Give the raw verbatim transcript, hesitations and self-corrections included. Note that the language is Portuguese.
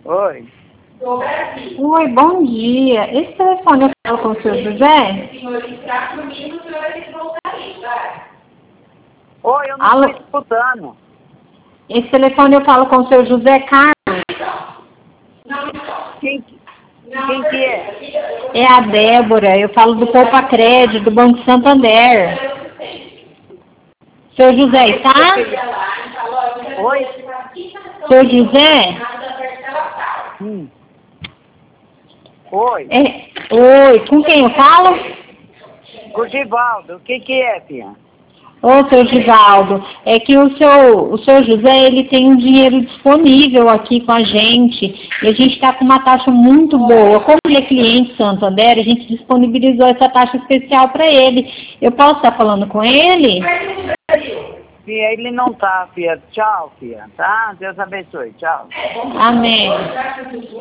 Oi. Oi, bom dia. Esse telefone eu falo com o senhor José? Oi, eu não Alô? estou escutando. Esse telefone eu falo com o senhor José Carlos? Quem, quem que é? É a Débora, eu falo do Poupa Crédito, do Banco Santander. Seu José, tá? Oi? Seu José? Hum. Oi. É, oi, com quem eu falo? Com o Givaldo, o que que é, filha? Ô, seu Givaldo, é que o seu, o seu José, ele tem um dinheiro disponível aqui com a gente, e a gente está com uma taxa muito boa. Como ele é cliente Santander, a gente disponibilizou essa taxa especial para ele. Eu posso estar falando com ele? Filha, ele não tá, filha. Tchau, filha, tá? Deus abençoe, tchau. Amém.